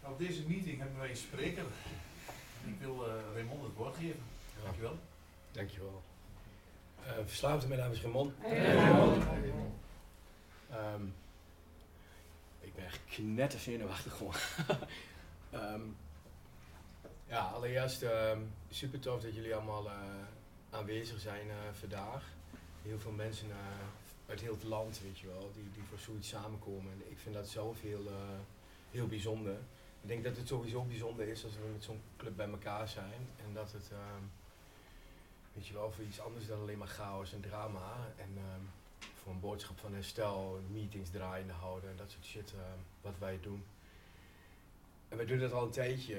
Op deze meeting hebben wij een spreker. Ik wil Raymond het woord geven. Dankjewel. Dankjewel. Verslaafde, mijn naam is Raymond. Ik ben echt knetterzenuwachtig gewoon. Allereerst super tof dat jullie allemaal aanwezig zijn vandaag. Heel veel mensen uit heel het land, weet je wel, die voor zoiets samenkomen. En ik vind dat zelf heel bijzonder. Ik denk dat het sowieso bijzonder is als we met zo'n club bij elkaar zijn. En dat het, weet je wel, voor iets anders dan alleen maar chaos en drama. En voor een boodschap van herstel, meetings draaiende houden en dat soort shit wat wij doen. En wij doen dat al een tijdje.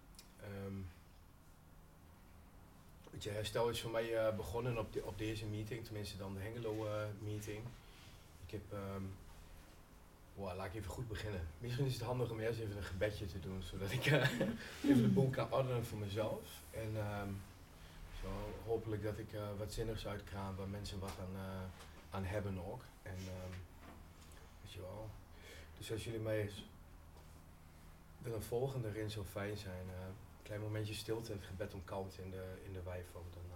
Weet je, herstel is voor mij begonnen op deze meeting, tenminste dan de Hengelo meeting. Ik heb, laat ik even goed beginnen. Misschien is het handig om eerst even een gebedje te doen, zodat ik even de boel kan ordenen voor mezelf. En zo hopelijk dat ik wat zinnigs uitkraam waar mensen wat aan hebben ook. En weet je wel. Dus als jullie mij willen volgen, daarin zou fijn zijn. Een klein momentje stilte en het gebed om kalmte in de wijfoon daarna.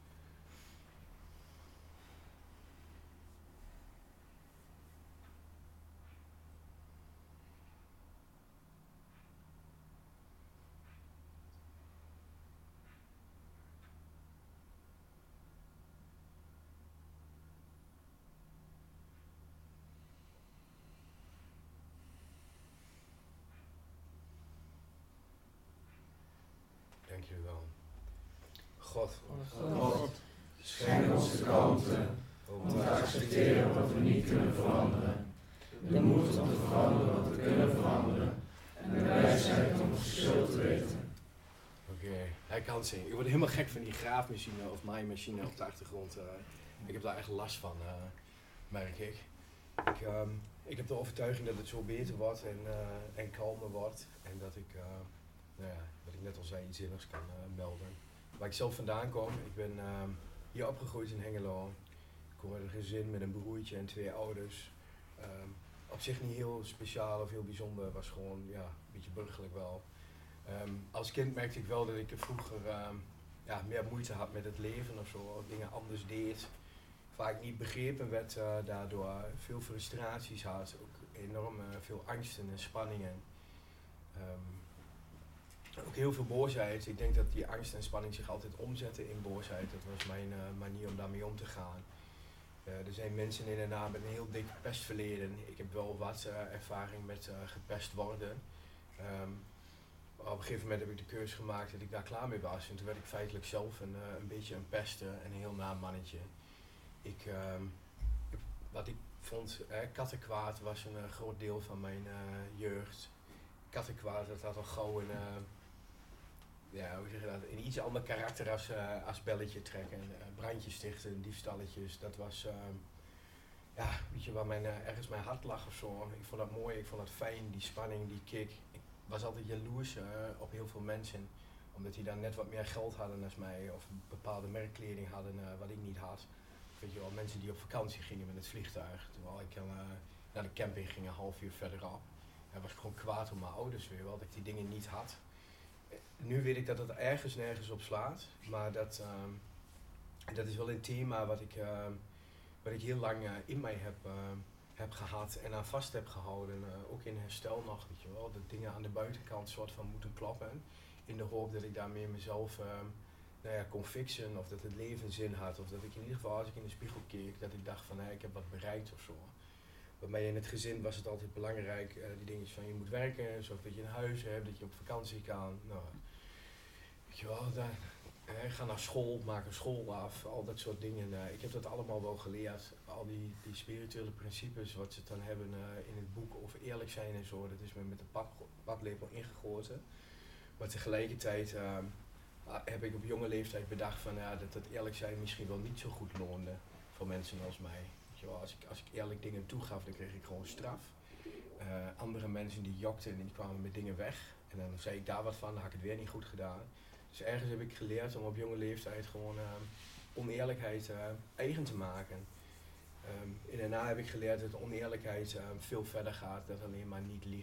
Dank jullie wel. God, Schenk ons de kalmte om te accepteren wat we niet kunnen veranderen, de moed om te veranderen wat we kunnen veranderen en de wijsheid om het verschil te weten. Oké, hij kan zingen. Ik word helemaal gek van die graafmachine of maaimachine op de achtergrond. Ik heb daar echt last van, merk ik. Ik heb de overtuiging dat het zo beter wordt en kalmer wordt en dat ik, wat ik net al zei, iets zinnigs kan melden. Waar ik zelf vandaan kom, ik ben hier opgegroeid in Hengelo. Ik kom uit een gezin met een broertje en 2 ouders. Op zich niet heel speciaal of heel bijzonder, was gewoon een beetje burgerlijk wel. Als kind merkte ik wel dat ik vroeger meer moeite had met het leven of zo, dingen anders deed. Vaak niet begrepen werd daardoor, veel frustraties had, ook enorm veel angsten en spanningen. Ook heel veel boosheid. Ik denk dat die angst en spanning zich altijd omzetten in boosheid. Dat was mijn manier om daarmee om te gaan. Er zijn mensen in en na met een heel dik pestverleden. Ik heb wel wat ervaring met gepest worden. Op een gegeven moment heb ik de keuze gemaakt dat ik daar klaar mee was. En toen werd ik feitelijk zelf een beetje een pester en een heel naam mannetje. Wat ik vond, kattenkwaad was een groot deel van mijn jeugd. Kattenkwaad, dat had al gauw hoe zeg je dat, een iets ander karakter als belletje trekken, brandjes stichten, diefstalletjes. Dat was, weet je, waar ergens mijn hart lag of zo. Ik vond dat mooi, ik vond dat fijn, die spanning, die kick. Ik was altijd jaloers op heel veel mensen, omdat die dan net wat meer geld hadden dan mij, of bepaalde merkkleding hadden wat ik niet had. Weet je wel, mensen die op vakantie gingen met het vliegtuig, terwijl ik naar de camping ging een half uur verderop. Was ik gewoon kwaad op mijn ouders weer wel, dat ik die dingen niet had. Nu weet ik dat het ergens nergens op slaat, maar dat is wel een thema wat ik heel lang in mij heb gehad en aan vast heb gehouden. Ook in herstel nog, weet je wel, dat dingen aan de buitenkant soort van moeten klappen. In de hoop dat ik daarmee mezelf kon fixen, of dat het leven zin had. Of dat ik in ieder geval, als ik in de spiegel keek, dat ik dacht van ik heb wat bereikt of zo. Bij mij in het gezin was het altijd belangrijk, die dingetjes van je moet werken, zorg dat je een huis hebt, dat je op vakantie kan. Nou, weet je wel, ga naar school, maak een school af, al dat soort dingen. Ik heb dat allemaal wel geleerd. Al die spirituele principes, wat ze dan hebben in het boek over eerlijk zijn en zo, dat is me met de paplepel ingegoten. Maar tegelijkertijd heb ik op jonge leeftijd bedacht van, dat eerlijk zijn misschien wel niet zo goed loonde voor mensen als mij. Als ik eerlijk dingen toegaf, dan kreeg ik gewoon straf. Andere mensen die jokten en die kwamen met dingen weg. En dan zei ik daar wat van, dan had ik het weer niet goed gedaan. Dus ergens heb ik geleerd om op jonge leeftijd gewoon oneerlijkheid eigen te maken. En daarna heb ik geleerd dat oneerlijkheid veel verder gaat dan alleen maar niet liegen. Weet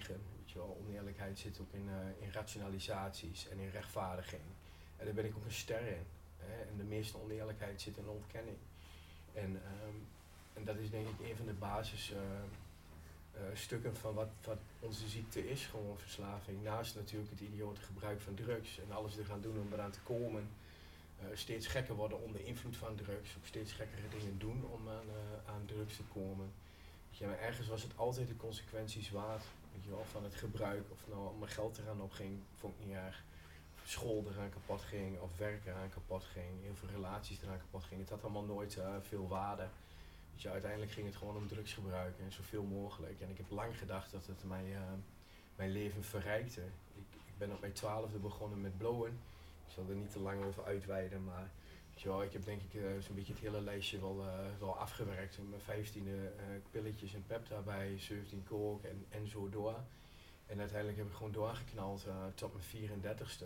Weet je wel, oneerlijkheid zit ook in rationalisaties en in rechtvaardiging. En daar ben ik ook een ster in. Hè? En de meeste oneerlijkheid zit in ontkenning. En dat is denk ik een van de basis stukken van wat onze ziekte is, gewoon verslaving. Naast natuurlijk het idiote gebruik van drugs en alles er gaan doen om eraan te komen. Steeds gekker worden onder invloed van drugs, ook steeds gekkere dingen doen om aan drugs te komen. Weet je, maar ergens was het altijd de consequenties waard, weet je wel, van het gebruik. Of nou mijn geld eraan opging, vond ik niet erg. Of school eraan kapot ging, of werk eraan kapot ging, heel veel relaties eraan kapot gingen. Het had allemaal nooit veel waarde. Weet je, uiteindelijk ging het gewoon om drugsgebruik en zoveel mogelijk. En ik heb lang gedacht dat het mijn leven verrijkte. Ik ben op mijn 12e begonnen met blowen. Ik zal er niet te lang over uitweiden, maar weet je wel, ik heb denk ik zo'n beetje het hele lijstje wel afgewerkt. Mijn 15e pilletjes en pep daarbij, 17 coke en zo door. En uiteindelijk heb ik gewoon doorgeknald tot mijn 34ste.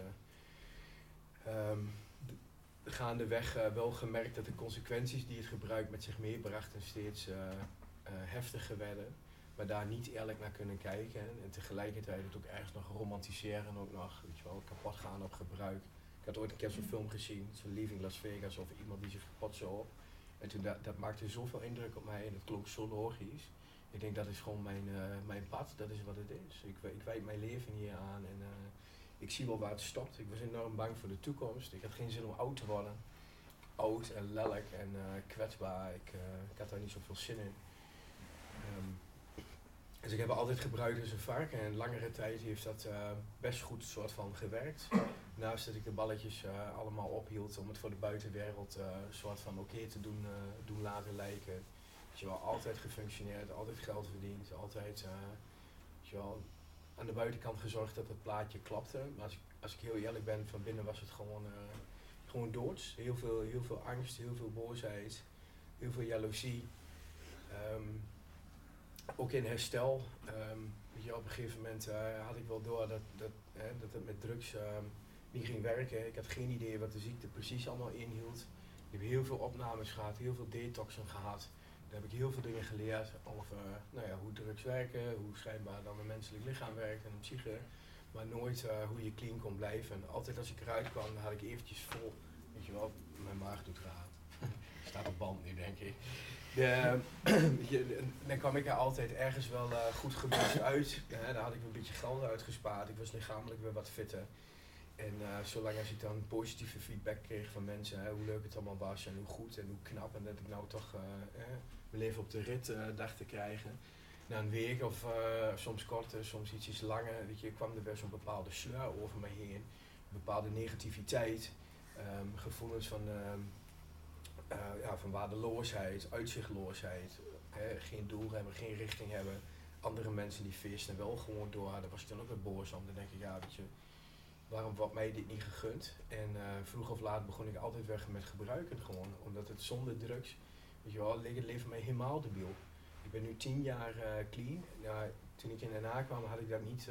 Gaandeweg wel gemerkt dat de consequenties die het gebruik met zich meebrachten steeds heftiger werden. Maar daar niet eerlijk naar kunnen kijken en tegelijkertijd het ook ergens nog romantiseren ook nog, weet je wel, kapot gaan op gebruik. Ik had ooit een keer zo'n film gezien, zo'n Leaving Las Vegas, over iemand die zich kapot zou op. En toen dat maakte zoveel indruk op mij en het klonk zo logisch. Ik denk dat is gewoon mijn pad, dat is wat het is. Ik wijd mijn leven hier aan en ik zie wel waar het stopt. Ik was enorm bang voor de toekomst. Ik had geen zin om oud te worden. Oud en lelijk en kwetsbaar. Ik had daar niet zoveel zin in. Dus ik heb altijd gebruikt als een varken en langere tijd heeft dat best goed soort van gewerkt. Naast dat ik de balletjes allemaal ophield om het voor de buitenwereld soort van oké te doen laten lijken. Dus je wel altijd gefunctioneerd, altijd geld verdiend, altijd weet je wel, aan de buitenkant gezorgd dat het plaatje klapte. Maar als ik heel eerlijk ben, van binnen was het gewoon doods. Heel veel angst, heel veel boosheid, heel veel jaloezie. Ook in herstel. Weet je, op een gegeven moment had ik wel door dat het met drugs niet ging werken. Ik had geen idee wat de ziekte precies allemaal inhield. Ik heb heel veel opnames gehad, heel veel detoxen gehad. Daar heb ik heel veel dingen geleerd over hoe drugs werken, hoe schijnbaar dan een menselijk lichaam werkt en een psyche. Maar nooit hoe je clean kon blijven. Altijd als ik eruit kwam, dan had ik eventjes vol, weet je wel, mijn maag doet raar. Staat op band nu, denk ik. Dan kwam ik er altijd ergens wel goed gebruikt uit. Daar had ik een beetje geld uitgespaard. Ik was lichamelijk weer wat fitter. En zolang als ik dan positieve feedback kreeg van mensen, hoe leuk het allemaal was en hoe goed en hoe knap. En dat ik nou toch mijn leven op de rit dacht te krijgen. Na een week of soms korter, soms iets langer, weet je, kwam er best een bepaalde sleur over me heen. Een bepaalde negativiteit, gevoelens van waardeloosheid, uitzichtloosheid. Geen doel hebben, geen richting hebben. Andere mensen die feesten wel gewoon door. Daar was ik dan ook weer boos om. Dan denk ik, ja, weet je, waarom wordt mij dit niet gegund? En vroeg of laat begon ik altijd weg met gebruiken gewoon. Omdat het zonder drugs, weet je wel, het leven mij helemaal debiel. Ik ben nu 10 jaar clean. Nou, toen ik in Den Haag kwam had ik dat niet,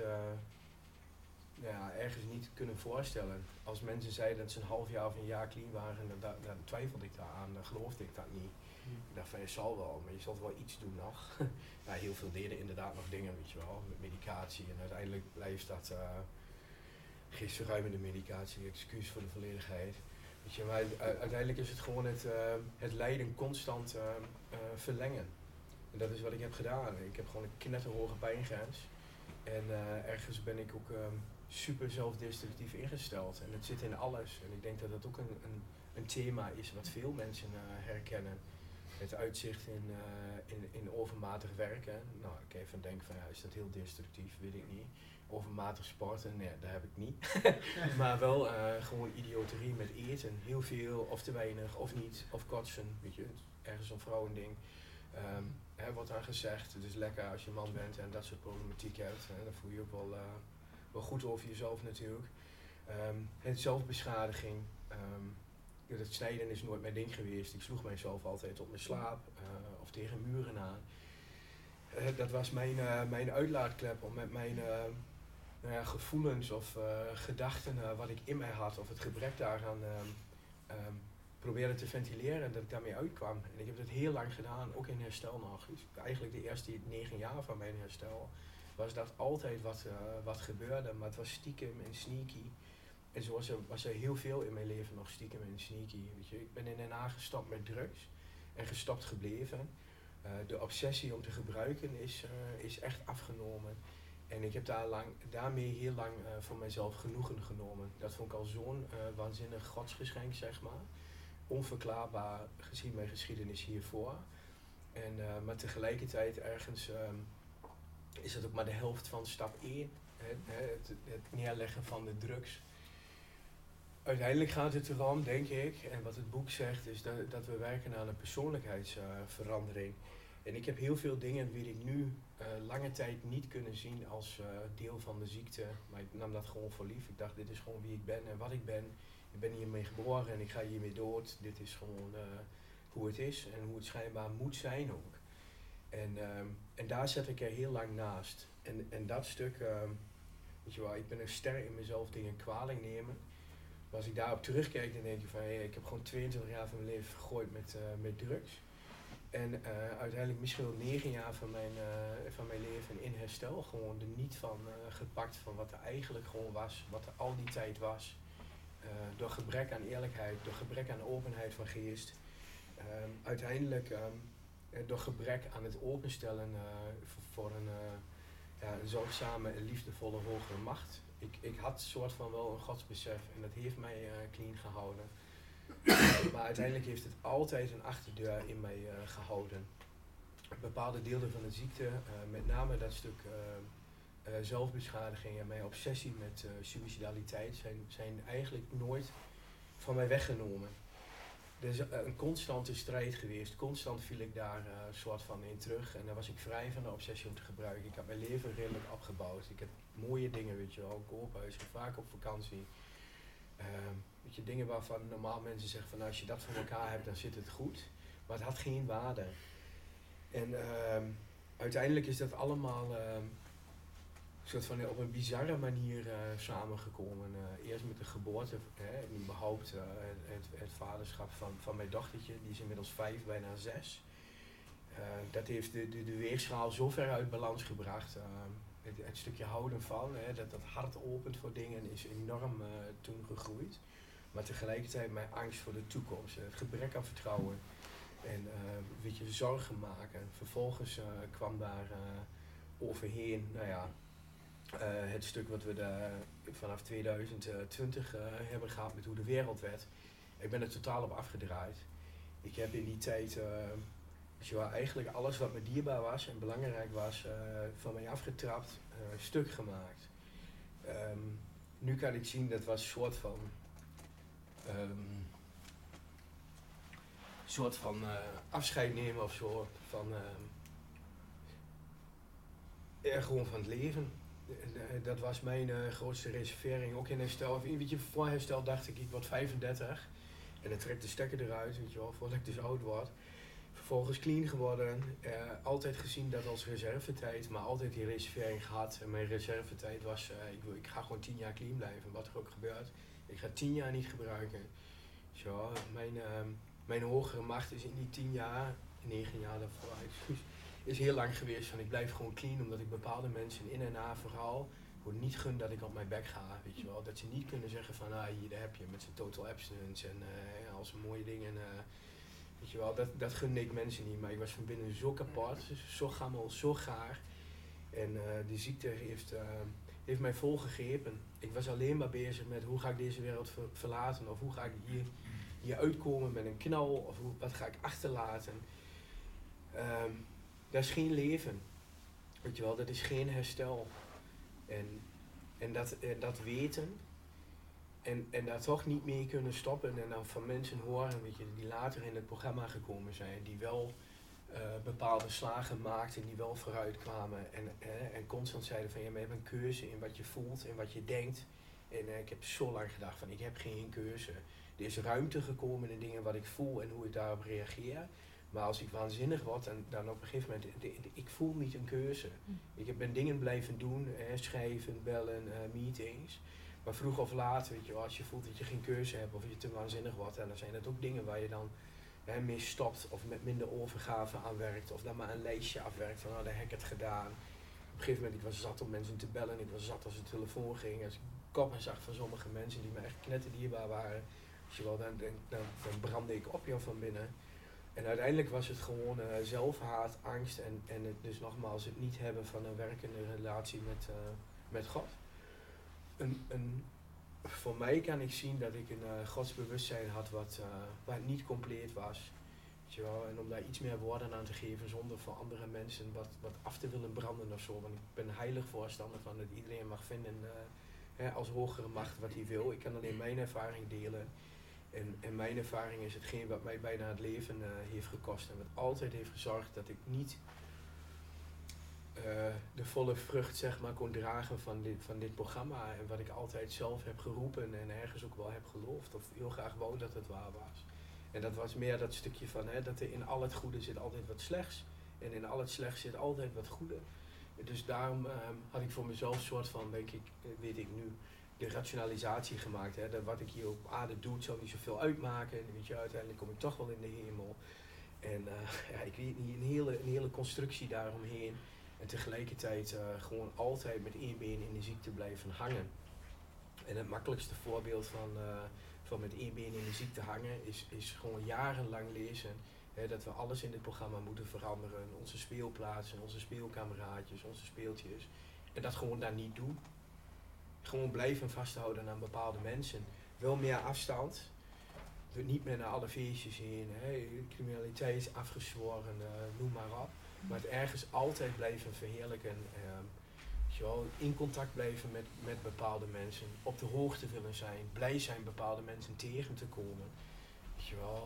ergens niet kunnen voorstellen. Als mensen zeiden dat ze een half jaar of een jaar clean waren, dan twijfelde ik daaraan, dan geloofde ik dat niet. Ik dacht van, je zal wel, maar je zult wel iets doen nog. Heel veel deden inderdaad nog dingen, weet je wel, met medicatie. En uiteindelijk blijft dat geestverruimende medicatie, excuus voor de volledigheid. Weet je, maar uiteindelijk is het gewoon het lijden constant verlengen. En dat is wat ik heb gedaan. Ik heb gewoon een knetterhoge pijngrens. En ergens ben ik ook super zelfdestructief ingesteld. En het zit in alles. En ik denk dat dat ook een thema is wat veel mensen herkennen. Het uitzicht in overmatig werken. Nou, ik even denk van, is dat heel destructief? Weet ik niet. Overmatig sporten, nee, dat heb ik niet. Maar wel gewoon idioterie met eten. Heel veel, of te weinig, of niet, of kotsen. Weet je, ergens een vrouwending. Wordt dan gezegd, het is lekker als je man bent en dat soort problematiek hebt. Dan voel je je ook wel goed over jezelf natuurlijk. Het zelfbeschadiging. Het snijden is nooit mijn ding geweest. Ik sloeg mijzelf altijd op mijn slaap of tegen muren aan. Dat was mijn uitlaatklep om met mijn gevoelens of gedachten wat ik in mij had of het gebrek daaraan probeerde te ventileren en dat ik daarmee uitkwam. En ik heb dat heel lang gedaan, ook in herstel nog. Dus eigenlijk de eerste 9 jaar van mijn herstel was dat altijd wat gebeurde, maar het was stiekem en sneaky. En zo was er heel veel in mijn leven nog stiekem en sneaky. Weet je. Ik ben in Den Haag gestopt met drugs en gestopt gebleven. De obsessie om te gebruiken is echt afgenomen. En ik heb daarmee heel lang voor mezelf genoegen genomen. Dat vond ik al zo'n waanzinnig godsgeschenk, zeg maar. Onverklaarbaar gezien mijn geschiedenis hiervoor. Maar tegelijkertijd ergens is het ook maar de helft van stap 1. Het neerleggen van de drugs. Uiteindelijk gaat het erom, denk ik, en wat het boek zegt, is dat we werken aan een persoonlijkheidsverandering. En ik heb heel veel dingen, weet ik nu, lange tijd niet kunnen zien als deel van de ziekte. Maar ik nam dat gewoon voor lief. Ik dacht, dit is gewoon wie ik ben en wat ik ben. Ik ben hiermee geboren en ik ga hiermee dood. Dit is gewoon hoe het is en hoe het schijnbaar moet zijn ook. En daar zet ik er heel lang naast. En dat stuk, weet je wel, ik ben een ster in mezelf dingen kwalijk nemen. Maar als ik daarop terugkijk, dan denk ik van, hey, ik heb gewoon 22 jaar van mijn leven vergooid met drugs. En uiteindelijk misschien wel 9 jaar van mijn leven in herstel. Gewoon er niet van gepakt van wat er eigenlijk gewoon was, wat er al die tijd was. Door gebrek aan eerlijkheid, door gebrek aan openheid van geest. Uiteindelijk door gebrek aan het openstellen voor een zorgzame en liefdevolle hogere macht. Ik had soort van wel een godsbesef en dat heeft mij clean gehouden. Maar uiteindelijk heeft het altijd een achterdeur in mij gehouden. Bepaalde delen van de ziekte, met name dat stuk zelfbeschadiging en mijn obsessie met suicidaliteit zijn eigenlijk nooit van mij weggenomen. Er is een constante strijd geweest, constant viel ik daar soort van in terug en dan was ik vrij van de obsessie om te gebruiken. Ik heb mijn leven redelijk opgebouwd. Ik heb mooie dingen, weet je wel, koophuis, ik ga vaak op vakantie. Weet je, dingen waarvan normaal mensen zeggen van nou, als je dat voor elkaar hebt dan zit het goed. Maar het had geen waarde. En uiteindelijk is dat allemaal soort van op een bizarre manier samengekomen. Eerst met de geboorte en überhaupt het vaderschap van mijn dochtertje, die is inmiddels 5, bijna 6. Dat heeft de weegschaal zo ver uit balans gebracht. Het stukje houden van, dat hart opent voor dingen, is enorm toen gegroeid. Maar tegelijkertijd mijn angst voor de toekomst, het gebrek aan vertrouwen en weet je, zorgen maken. Vervolgens kwam daar overheen, nou ja, het stuk wat we vanaf 2020 hebben gehad met hoe de wereld werd. Ik ben er totaal op afgedraaid. Ik heb in die tijd eigenlijk alles wat me dierbaar was en belangrijk was, van mij afgetrapt, stuk gemaakt. Nu kan ik zien dat was een soort van afscheid nemen of zo van gewoon van het leven. Dat was mijn grootste reservering, ook in herstel. Weet je, voor herstel dacht ik word 35 en dan trek de stekker eruit, weet je wel, voordat ik dus oud word. Vervolgens clean geworden, altijd gezien dat als reservetijd, maar altijd die reservering gehad. En mijn reservetijd was, ik ga gewoon 10 jaar clean blijven, wat er ook gebeurt. Ik ga 10 jaar niet gebruiken. Zo, mijn hogere macht is in die 10 jaar, 9 jaar daarvoor, is heel lang geweest van ik blijf gewoon clean, omdat ik bepaalde mensen in en na vooral gewoon niet gun dat ik op mijn bek ga, weet je wel. Dat ze niet kunnen zeggen van, hier daar heb je met zijn total abstinence en al zijn mooie dingen. Weet je wel, dat gunde ik mensen niet, maar ik was van binnen zo kapot, zo gammel, zo gaar. En de ziekte heeft mij volgegrepen. Ik was alleen maar bezig met hoe ga ik deze wereld verlaten, of hoe ga ik hier uitkomen met een knal, of wat ga ik achterlaten. Dat is geen leven, weet je wel, dat is geen herstel. En dat weten en daar toch niet mee kunnen stoppen en dan van mensen horen, weet je, die later in het programma gekomen zijn, die wel bepaalde slagen maakten, die wel vooruit kwamen en constant zeiden van ja, maar je hebt een keuze in wat je voelt en wat je denkt. En ik heb zo lang gedacht van ik heb geen keuze. Er is ruimte gekomen in dingen wat ik voel en hoe ik daarop reageer. Maar als ik waanzinnig word, dan op een gegeven moment, ik voel niet een keuze. Ik ben dingen blijven doen, schrijven, bellen, meetings. Maar vroeg of laat, weet je wel, als je voelt dat je geen keuze hebt of je te waanzinnig wordt, dan zijn dat ook dingen waar je dan mee stopt of met minder overgave aan werkt. Of dan maar een lijstje afwerkt van, nou, dan heb ik het gedaan. Op een gegeven moment, ik was zat om mensen te bellen, ik was zat als de telefoon ging. Als ik koppen zag van sommige mensen die me echt knetterdierbaar waren, als je wel, dan brandde ik op van binnen. En uiteindelijk was het gewoon zelfhaat, angst en het, dus nogmaals het niet hebben van een werkende relatie met God. Voor mij kan ik zien dat ik een godsbewustzijn had wat niet compleet was. Weet je wel? En om daar iets meer woorden aan te geven zonder voor andere mensen wat af te willen branden of zo. Want ik ben heilig voorstander van dat iedereen mag vinden als hogere macht wat hij wil. Ik kan alleen mijn ervaring delen. En mijn ervaring is hetgeen wat mij bijna het leven heeft gekost. En wat altijd heeft gezorgd dat ik niet de volle vrucht zeg maar kon dragen van dit programma. En wat ik altijd zelf heb geroepen en ergens ook wel heb geloofd. Of heel graag wou dat het waar was. En dat was meer dat stukje van dat er in al het goede zit altijd wat slechts. En in al het slechts zit altijd wat goede. Dus daarom had ik voor mezelf een soort van, denk ik, weet ik nu, de rationalisatie gemaakt. Dat wat ik hier op aarde doe, het zou niet zoveel uitmaken. En weet je, uiteindelijk kom ik toch wel in de hemel. En ik weet niet, een hele constructie daaromheen. En tegelijkertijd gewoon altijd met één been in de ziekte blijven hangen. En het makkelijkste voorbeeld van met één been in de ziekte hangen is gewoon jarenlang lezen. Dat we alles in dit programma moeten veranderen. Onze speelplaatsen, onze speelkameraadjes, onze speeltjes. En dat gewoon daar niet doen. Gewoon blijven vasthouden aan bepaalde mensen. Wel meer afstand. Niet meer naar alle feestjes heen. Criminaliteit afgezworen, noem maar op. Maar het ergens altijd blijven verheerlijken. In contact blijven met bepaalde mensen. Op de hoogte willen zijn. Blij zijn bepaalde mensen tegen te komen. Weet je wel.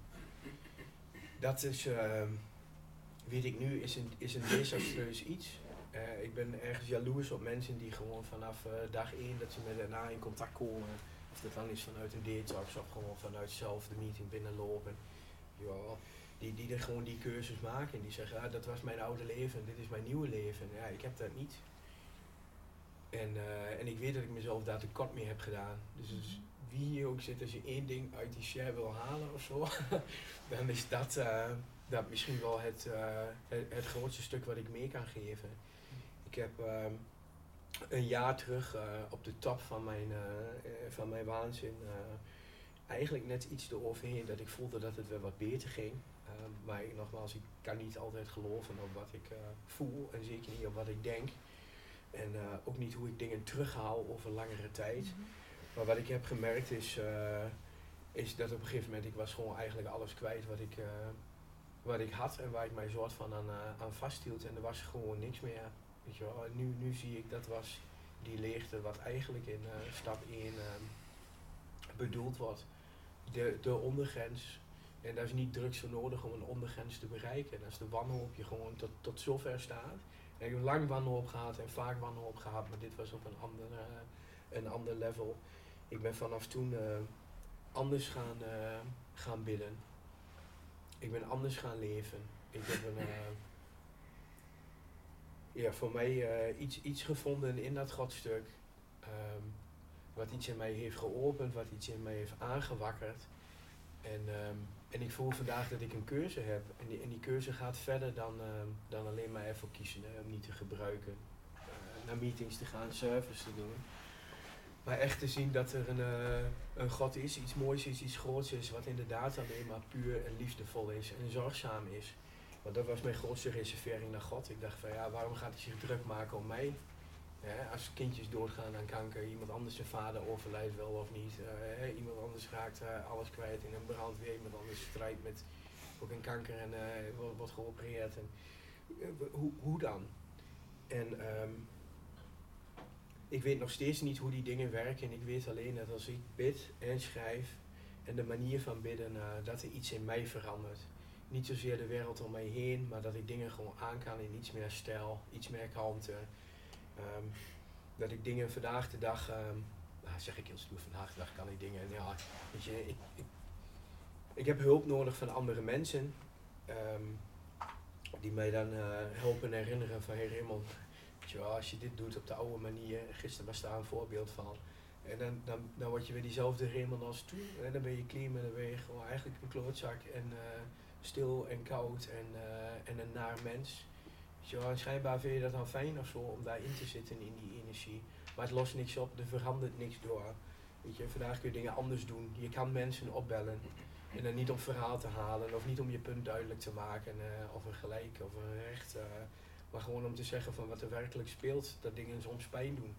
Dat is, weet ik nu, is een desastreus iets. Ik ben ergens jaloers op mensen die gewoon vanaf dag 1 dat ze met daarna in contact komen. Of dat dan is vanuit een detox of gewoon vanuit zelf de meeting binnenlopen. Ja, die er gewoon die keuzes maken. En die zeggen, dat was mijn oude leven, dit is mijn nieuwe leven. Ja, ik heb dat niet. En ik weet dat ik mezelf daar tekort mee heb gedaan. Dus wie hier ook zit, als je één ding uit die share wil halen of zo, dan is dat misschien wel het grootste stuk wat ik mee kan geven. Ik heb een jaar terug op de top van mijn waanzin eigenlijk net iets eroverheen dat ik voelde dat het weer wat beter ging. Maar nogmaals, ik kan niet altijd geloven op wat ik voel en zeker niet op wat ik denk. En ook niet hoe ik dingen terughaal over langere tijd. Maar wat ik heb gemerkt is dat op een gegeven moment ik was gewoon eigenlijk alles kwijt wat ik had en waar ik mij soort van aan vasthield. En er was gewoon niks meer. Weet je wel. Nu zie ik dat was die leegte wat eigenlijk in stap 1 bedoeld wordt. De ondergrens. En daar is niet drugs voor nodig om een ondergrens te bereiken. En als de wanhoop je gewoon tot zover staat. En ik heb lang wanhoop gehad en vaak wanhoop gehad, maar dit was op een ander level. Ik ben vanaf toen anders gaan bidden. Ik ben anders gaan leven. Ik heb voor mij iets gevonden in dat godstuk. Wat iets in mij heeft geopend, wat iets in mij heeft aangewakkerd. En ik voel vandaag dat ik een keuze heb. En die keuze gaat verder dan alleen maar ervoor kiezen om niet te gebruiken. Naar meetings te gaan, service te doen. Maar echt te zien dat er een God is, iets moois is, iets groots is. Wat inderdaad alleen maar puur en liefdevol is en zorgzaam is. Want dat was mijn grootste reservering naar God. Ik dacht van waarom gaat hij zich druk maken om mij? Als kindjes doodgaan aan kanker, iemand anders zijn vader overlijdt wel of niet. Iemand anders raakt alles kwijt in een brand, weer iemand anders strijdt met ook een kanker en wordt geopereerd. En, hoe dan? En ik weet nog steeds niet hoe die dingen werken en ik weet alleen dat als ik bid en schrijf en de manier van bidden, dat er iets in mij verandert. Niet zozeer de wereld om mij heen, maar dat ik dingen gewoon aan kan in iets meer stijl, iets meer kalmte. Dat ik dingen vandaag de dag, zeg ik heel stoer, vandaag de dag kan ik dingen, weet je, ik heb hulp nodig van andere mensen, die mij dan helpen herinneren van Raymond, weet je wel, als je dit doet op de oude manier, gisteren was daar een voorbeeld van, en dan word je weer diezelfde Raymond als toen, en dan ben je clean en dan ben je gewoon eigenlijk een klootzak en stil en koud en een naar mens. Weet je wel, en schijnbaar vind je dat dan fijn of zo om daarin te zitten in die energie. Maar het lost niks op, er verandert niks door. Weet je, vandaag kun je dingen anders doen. Je kan mensen opbellen. En dan niet om verhaal te halen of niet om je punt duidelijk te maken of een gelijk of een recht. Maar gewoon om te zeggen van wat er werkelijk speelt, dat dingen soms pijn doen.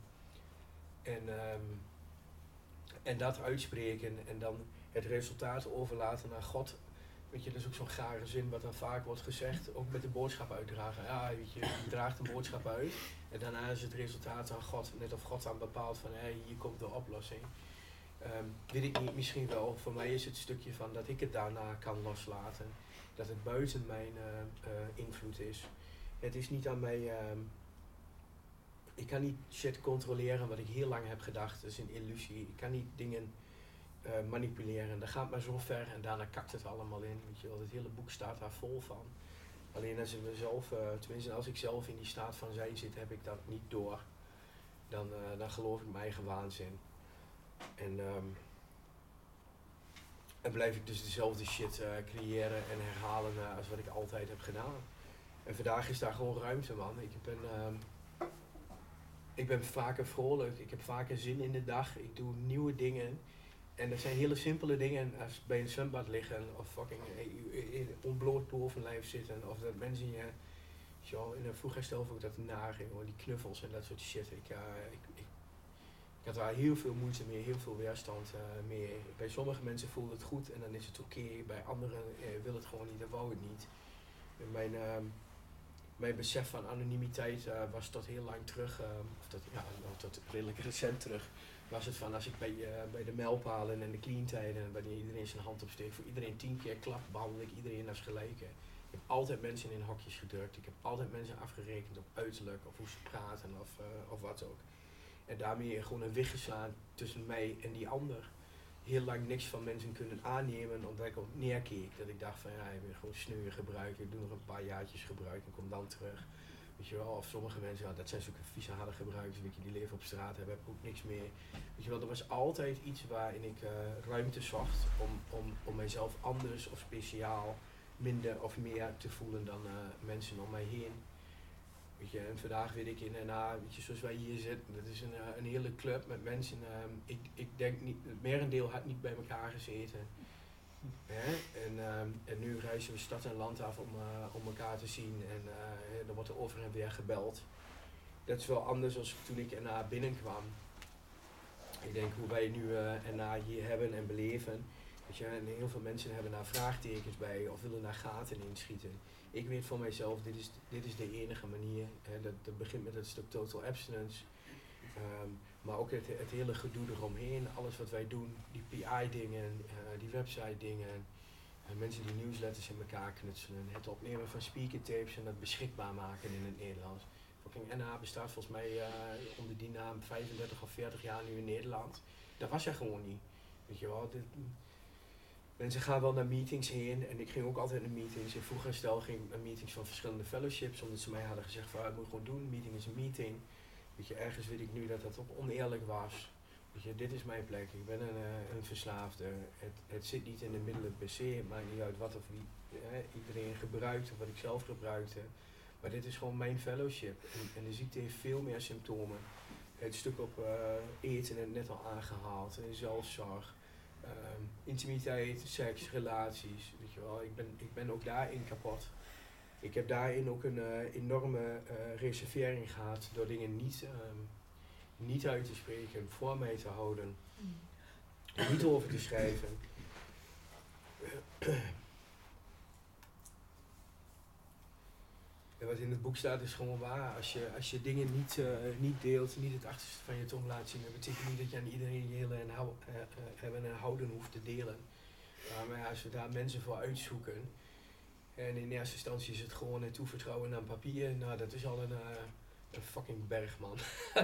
En dat uitspreken en dan het resultaat overlaten naar God. Weet je, dat is ook zo'n gare zin wat dan vaak wordt gezegd, ook met de boodschap uitdragen. Ja, weet je draagt een boodschap uit en daarna is het resultaat aan God. Net of God dan bepaalt van, hier komt de oplossing. Weet ik niet, misschien wel. Voor mij is het stukje van dat ik het daarna kan loslaten. Dat het buiten mijn invloed is. Het is niet aan mij... ik kan niet shit controleren wat ik heel lang heb gedacht. Dat is een illusie. Ik kan niet dingen manipuleren. Dat gaat maar zo ver en daarna kakt het allemaal in. Weet je wel, het hele boek staat daar vol van. Alleen als ik mezelf, tenminste als ik zelf in die staat van zijn zit, heb ik dat niet door. Dan geloof ik mijn eigen waanzin. En blijf ik dus dezelfde shit creëren en herhalen als wat ik altijd heb gedaan. En vandaag is daar gewoon ruimte, man. Ik ben vaker vrolijk, ik heb vaker zin in de dag, ik doe nieuwe dingen. En dat zijn hele simpele dingen als bij een zwembad liggen of fucking ontbloot bovenlijf zitten. Of dat mensen in de vroeger stel ook dat naging, die knuffels en dat soort shit. Ik had daar heel veel moeite mee, heel veel weerstand mee. Bij sommige mensen voelt het goed en dan is het oké. Bij anderen wil het gewoon niet, dan wou het niet. En mijn besef van anonimiteit was tot heel lang terug, tot redelijk recent terug, was het van als ik bij de mijlpalen en de cleantijden, wanneer iedereen zijn hand opsteekt, voor iedereen 10 keer klap, behandel ik iedereen als gelijke. Ik heb altijd mensen in hokjes gedrukt, ik heb altijd mensen afgerekend op uiterlijk of hoe ze praten of wat ook. En daarmee gewoon een wig geslaan tussen mij en die ander. Heel lang niks van mensen kunnen aannemen omdat ik op neerkeek. Dat ik dacht van ja, ik wil gewoon sneu gebruiken, ik doe nog een paar jaartjes gebruik en kom dan terug. Weet je wel, of sommige mensen, dat zijn zulke vieze harde gebruikers, weet je, die leven op straat, hebben ook niks meer. Weet je wel, er was altijd iets waarin ik ruimte zocht om mijzelf anders of speciaal, minder of meer te voelen dan mensen om mij heen. Weet je, en vandaag weet ik in NA, weet je, zoals wij hier zitten, dat is een hele club met mensen. Ik denk niet, het merendeel had niet bij elkaar gezeten. En nu reizen we stad en land af om elkaar te zien en dan wordt er over en weer gebeld. Dat is wel anders dan toen ik NA binnenkwam. Ik denk hoe wij nu NA hier hebben en beleven. Weet je, en heel veel mensen hebben daar vraagtekens bij of willen daar gaten inschieten. Ik weet van mijzelf, dit is de enige manier. Dat begint met het stuk total abstinence. Maar ook het hele gedoe eromheen, alles wat wij doen, die PI-dingen, die website-dingen, mensen die newsletters in elkaar knutselen, het opnemen van speakertapes en dat beschikbaar maken in het Nederlands. Fucking NA bestaat volgens mij onder die naam 35 of 40 jaar nu in Nederland. Dat was er gewoon niet. Weet je wel, mensen gaan wel naar meetings heen en ik ging ook altijd naar meetings. In vroeger stel ging ik naar meetings van verschillende fellowships, omdat ze mij hadden gezegd van dat moet je gewoon doen, meeting is een meeting. Weet je, ergens weet ik nu dat dat ook oneerlijk was. Weet je, dit is mijn plek, ik ben een verslaafde. Het zit niet in de middelen per se, het maakt niet uit wat of wie iedereen gebruikt of wat ik zelf gebruikte. Maar dit is gewoon mijn fellowship en de ziekte heeft veel meer symptomen. Het stuk op eten en net al aangehaald, zelfzorg. Intimiteit, seks, relaties, weet je wel, ik ben ook daarin kapot. Ik heb daarin ook een enorme reservering gehad door dingen niet uit te spreken, voor mij te houden, niet over te schrijven. En wat in het boek staat is gewoon waar. Als je dingen niet deelt, niet het achterste van je tong laat zien, dat betekent niet dat je aan iedereen je hele hebben en houden hoeft te delen. Maar als we daar mensen voor uitzoeken, en in eerste instantie is het gewoon het toevertrouwen aan papier, nou dat is al een fucking berg, man.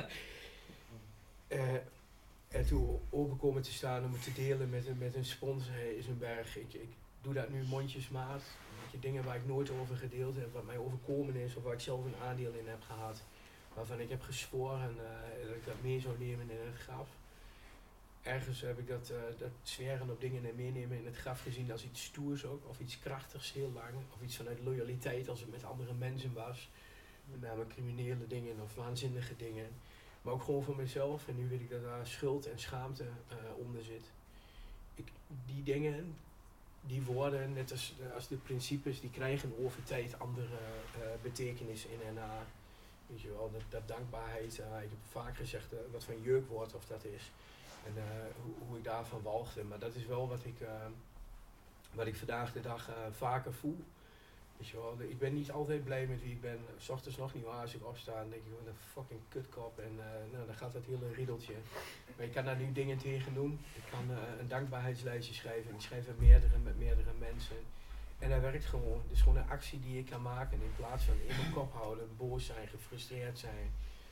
En toen open komen te staan om het te delen met een sponsor is een berg. Ik doe dat nu mondjesmaat. Dingen waar ik nooit over gedeeld heb, wat mij overkomen is of waar ik zelf een aandeel in heb gehad. Waarvan ik heb gezworen dat ik dat mee zou nemen in het graf. Ergens heb ik dat zweren op dingen en meenemen in het graf gezien als iets stoers ook, of iets krachtigs heel lang, of iets vanuit loyaliteit als het met andere mensen was. met name criminele dingen of waanzinnige dingen. Maar ook gewoon voor mezelf. En nu weet ik dat daar schuld en schaamte onder zit. Die dingen, die worden, net als de principes, die krijgen over tijd andere betekenis in en weet je wel, dat dankbaarheid. Ik heb vaak gezegd wat voor een jeukwoord of dat is. En hoe ik daarvan walgde. Maar dat is wel wat ik vandaag de dag vaker voel. Weet je wel, ik ben niet altijd blij met wie ik ben. 's Ochtends nog niet waar als ik opsta. Dan denk ik, wat een fucking kutkop. En dan gaat dat hele riedeltje. Maar ik kan daar nu dingen tegen doen. Ik kan een dankbaarheidslijstje schrijven. Ik schrijf met meerdere mensen. En dat werkt gewoon. Het is gewoon een actie die ik kan maken. In plaats van in mijn kop houden, boos zijn, gefrustreerd zijn.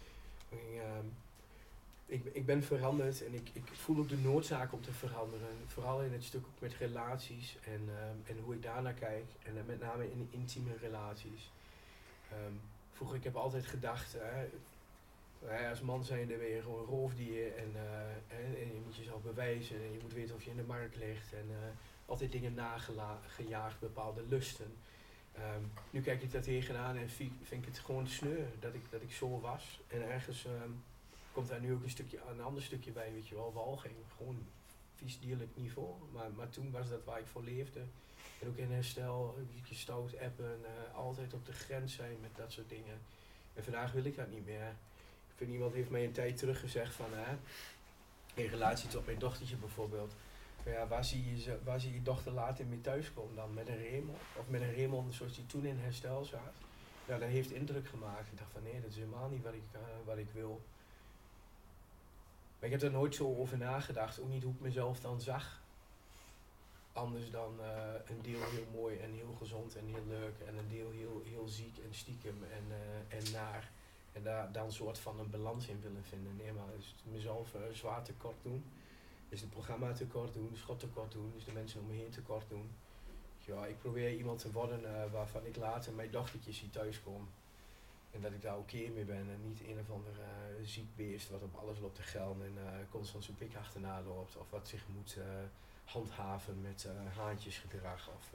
Ik ben veranderd en ik voel ook de noodzaak om te veranderen. Vooral in het stuk ook met relaties en hoe ik daarnaar kijk. En met name in intieme relaties. Vroeger, ik heb altijd gedacht, als man zijnde ben je gewoon een roofdier en je moet jezelf bewijzen en je moet weten of je in de markt ligt en altijd dingen nagejaagd, bepaalde lusten. Nu kijk ik daar tegenaan en vind ik het gewoon sneu dat ik zo was. En ergens komt daar nu ook een ander stukje bij, weet je wel, walging. Gewoon vies dierlijk niveau. Maar toen was dat waar ik voor leefde. En ook in herstel, een beetje stout appen, altijd op de grens zijn met dat soort dingen. En vandaag wil ik dat niet meer. Ik vind, iemand heeft mij een tijd terug gezegd van, in relatie tot mijn dochtertje bijvoorbeeld. Ja, waar zie je dochter later mee thuiskomen dan? Met een remel? Of met een remel zoals die toen in herstel zat? Ja, dat heeft indruk gemaakt. Ik dacht van nee, dat is helemaal niet wat ik wil. Maar ik heb er nooit zo over nagedacht, ook niet hoe ik mezelf dan zag. Anders dan een deel heel mooi en heel gezond en heel leuk en een deel heel ziek en stiekem en naar. En daar dan een soort van een balans in willen vinden. Nee, maar is mezelf zwaar tekort doen. Is het programma tekort doen, is God tekort doen, is de mensen om me heen tekort doen. Ja, ik probeer iemand te worden waarvan ik later mijn dochtertje zie thuiskomen. En dat ik daar oké mee ben en niet een of ander ziek beest wat op alles loopt te gelden en constant zijn pik achterna loopt. Of wat zich moet handhaven met haantjesgedrag of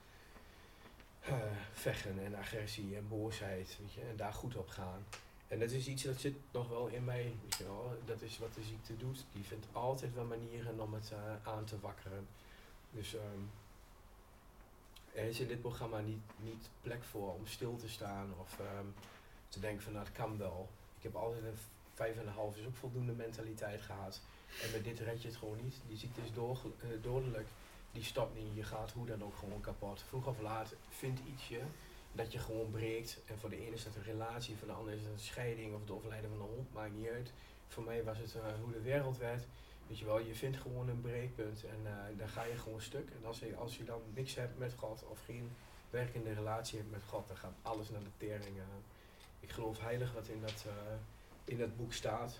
vechten en agressie en boosheid, weet je, en daar goed op gaan. En dat is iets dat zit nog wel in mij, weet je wel. Dat is wat de ziekte doet. Die vindt altijd wel manieren om het aan te wakkeren. Dus er is in dit programma niet plek voor om stil te staan of te denken van nou, het kan wel. Ik heb altijd een 5,5 is ook voldoende mentaliteit gehad. En met dit red je het gewoon niet. Die ziekte is dodelijk. Die stopt niet. Je gaat hoe dan ook gewoon kapot. Vroeg of laat vindt ietsje dat je gewoon breekt. En voor de ene is dat een relatie, voor de ander is het een scheiding of het overlijden van een hond, maakt niet uit. Voor mij was het hoe de wereld werd. Weet je wel, je vindt gewoon een breekpunt en dan ga je gewoon stuk. En als je dan niks hebt met God of geen werkende relatie hebt met God, dan gaat alles naar de tering. Ik geloof heilig wat in dat boek staat.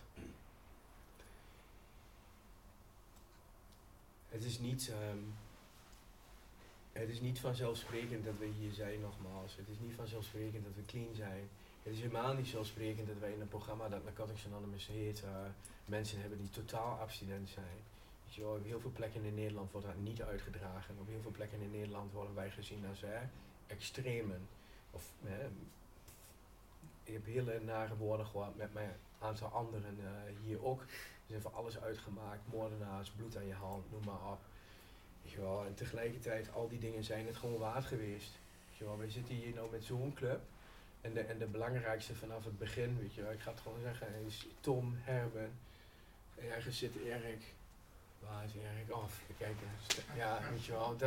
Het is niet vanzelfsprekend dat we hier zijn, nogmaals. Het is niet vanzelfsprekend dat we clean zijn. Het is helemaal niet vanzelfsprekend dat wij in een programma dat Narcotics Anonymous heet, mensen hebben die totaal abstinent zijn. Weet je wel, op heel veel plekken in Nederland wordt dat niet uitgedragen. Op heel veel plekken in Nederland worden wij gezien als extremen. Of, ik heb hele nare woorden gehoord met mijn aantal anderen hier ook. Er zijn voor alles uitgemaakt, moordenaars, bloed aan je hand, noem maar op. Weet je wel, en tegelijkertijd, al die dingen zijn het gewoon waard geweest. Weet je wel, wij zitten hier nou met zo'n club. En de belangrijkste vanaf het begin, weet je wel, ik ga het gewoon zeggen, is Tom, Herben. Ergens zit Erik. Waar is Erik? Oh, kijk eens. Ja, weet je wel,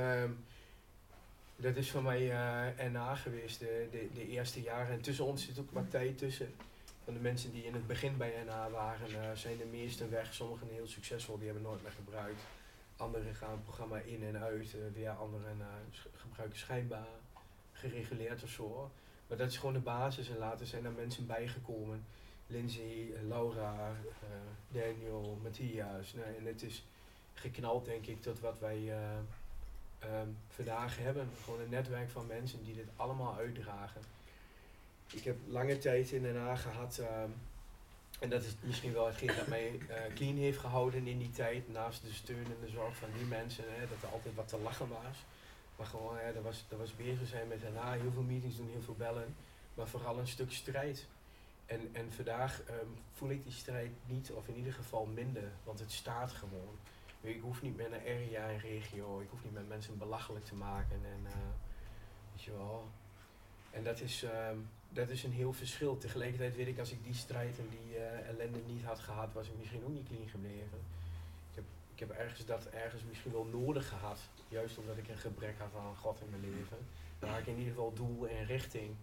dat is voor mij NA geweest, de eerste jaren. En tussen ons zit ook wat tijd tussen. Van de mensen die in het begin bij NA waren, zijn de meesten weg. Sommigen heel succesvol, die hebben nooit meer gebruikt. Anderen gaan het programma in en uit. Weer anderen gebruiken schijnbaar gereguleerd of zo. Maar dat is gewoon de basis. En later zijn er mensen bijgekomen. Lindsay, Laura, Daniel, Matthias. Nee, en het is geknald denk ik tot wat wij vandaag hebben. Gewoon een netwerk van mensen die dit allemaal uitdragen. Ik heb lange tijd in Den Haag gehad. En dat is misschien wel hetgeen dat mij clean heeft gehouden in die tijd. Naast de steun en de zorg van die mensen. Dat er altijd wat te lachen was. Maar gewoon, dat was bezig zijn met daarna. Heel veel meetings doen, heel veel bellen. maar vooral een stuk strijd. En vandaag voel ik die strijd niet, of in ieder geval minder, want het staat gewoon. Ik hoef niet met een area en regio, ik hoef niet met mensen belachelijk te maken. En, weet je wel. En dat is een heel verschil. Tegelijkertijd weet ik, als ik die strijd en die ellende niet had gehad, was ik misschien ook niet clean gebleven. Ik heb ergens misschien wel nodig gehad, juist omdat ik een gebrek had aan God in mijn leven. Dan had ik in ieder geval doel en richting.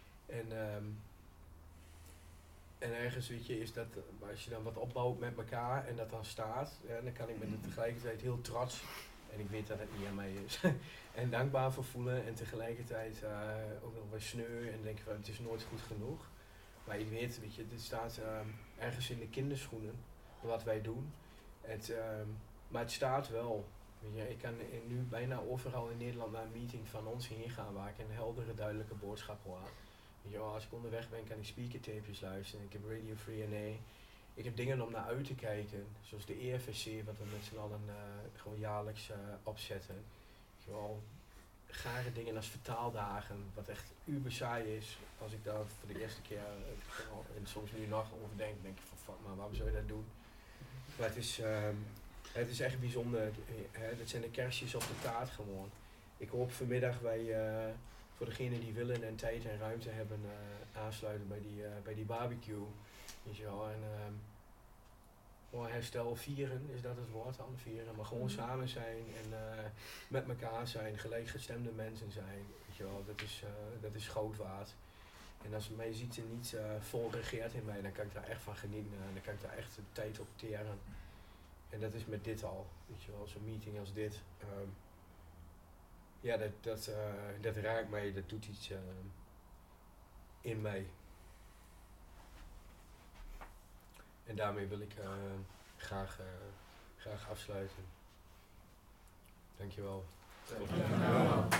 En ergens, weet je, is dat als je dan wat opbouwt met elkaar en dat dan staat, ja, dan kan ik me er tegelijkertijd heel trots, en ik weet dat het niet aan mij is, en dankbaar voor voelen en tegelijkertijd ook nog wat sneu en denken van het is nooit goed genoeg. Maar ik weet, dit staat ergens in de kinderschoenen, wat wij doen. Maar het staat wel. Weet je, ik kan nu bijna overal in Nederland naar een meeting van ons heen gaan waar ik een heldere, duidelijke boodschap hoor. Weet je, als ik onderweg ben kan ik speakertapes luisteren, ik heb Radio Free NA. Ik heb dingen om naar uit te kijken, zoals de EFSC, wat we met z'n allen gewoon jaarlijks opzetten. Weet je wel, gare dingen als vertaaldagen, wat echt uber saai is. Als ik daar voor de eerste keer, en soms nu nog over denk ik van fuck maar, waarom zou je dat doen? Maar het is echt bijzonder. Dat zijn de kerstjes op de taart gewoon. Ik hoop vanmiddag voor degenen die willen en tijd en ruimte hebben, aansluiten bij die barbecue. Weet je wel. En herstel vieren, is dat het woord dan? Vieren. Maar gewoon samen zijn en met elkaar zijn, gelijkgestemde mensen zijn. Weet je wel. Dat is goud waard. En als mij ziet er niet vol regeert in mij, dan kan ik daar echt van genieten. Dan kan ik daar echt de tijd op teren. En dat is met dit al, weet je wel, zo'n meeting als dit. Ja, dat raakt mij, dat doet iets in mij. En daarmee wil ik graag afsluiten. Dankjewel. Dankjewel.